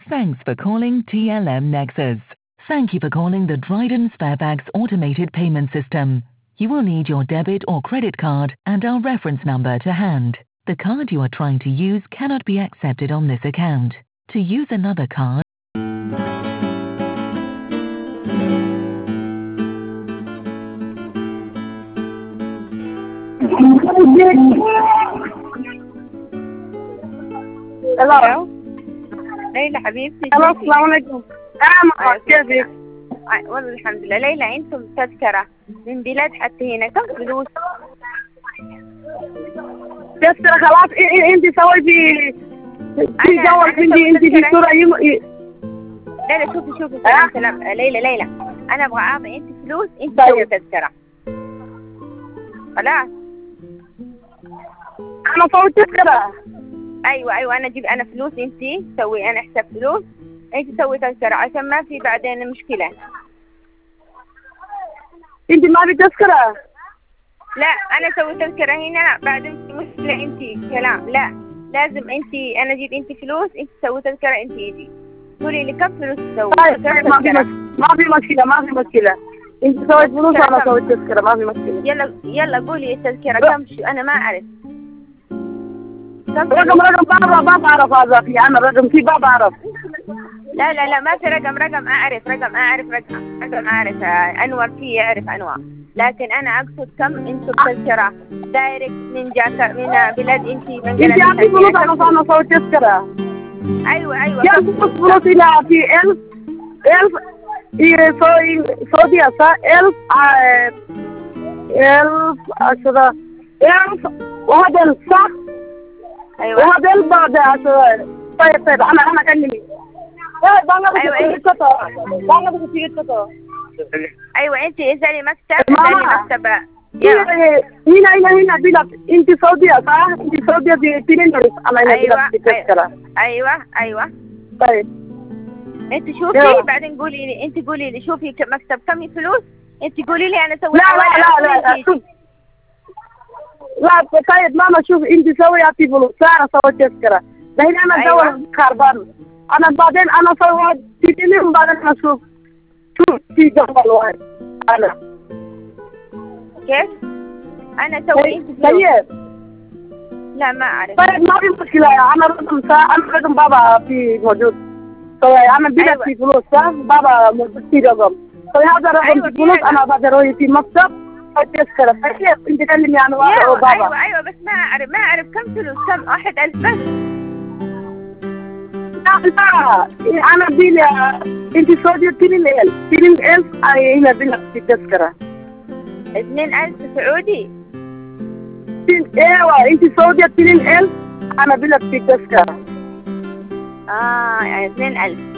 Thanks for calling TLM Nexus. Thank you for calling the Dryden Sparebags automated payment system. You will need your debit or credit card and our reference number to hand. The card you are trying to use cannot be accepted on this account. To use another card, الو ليلى حبيبتي. الو السلام عليكم. كيفك؟ والله الحمد لله. ليلى عندكم تذكرة من بلاد حتى هنا، كم فلوس؟ تذكرة خلاص. انت سويتي في جوال عندي، انت في صورة ليلى شوفي سلام. ليلى انا ابغى اعطي انت فلوس، انت تسوي تذكرة. خلاص انا سويت تذكرة. ايوه انا اجيب انا فلوس، انت سوي انا حساب فلوس، انت سوي تذكرة عشان ما في بعدين مشكلة. انت ما في تذكرة؟ لا انا اسوي تذكرة هنا بعدين في مشكلة. انت كلام لا، لازم انت انا اجيب انت فلوس، انت تسوي تذكرة، انت يجي قولي لي كم فلوس تسوي. طيب ما في مشكلة. انت سويت فلوس وانا سويت تذكرة، ما في مشكلة. يلا قولي التذكرة كم انا ما اعرف. رقم ما بعرف هذا في انا رقم في ما بعرف. لا ما في رقم اعرف انور فيه يعرف انواع، لكن انا اقصد كم انتم تذكرة دايركت من بلاد انت من انت عندي فلوس انا سويت تذكرة. ايوه كم فلوس الى في 1000 سعودية 1000 وهذا صح. ايوه وهذا بعد 10. طيب انا كلمني. ايوه انت اسالي مكتب هنا بلاد. انت سعودية صح؟ انت سعودية في تريندرس. ايوه طيب انت شوفي بعدين قولي لي شوفي مكتب كم فلوس، انت قولي لي انا اسوي لا طيب ماما شوف انت سوي اعطي فلوس انا سويت تذكرة. دحين انا دور خربان. انا بعدين انا سويت تجيني وبعدين انا شوف في جوال واحد انا كيف انا اسوي انت فلوس. طيب لا ما اعرف. طيب ما في مشكلة. انا رقم بابا في موجود. انا بدي في فلوس بابا موجود في رقم. هذا رقم في فلوس انا بقدر في مكتب تذكرة. طيب انت كلمني عن بابا. ايوه بس ما اعرف كم فلوس، كم 1000 بس. لا انا بيلي انت سعودية 2000 هنا بيلك في التذكرة 2000 سعودي. ايوه انت سعودية 2000 انا بيلك في التذكرة. يعني 2000.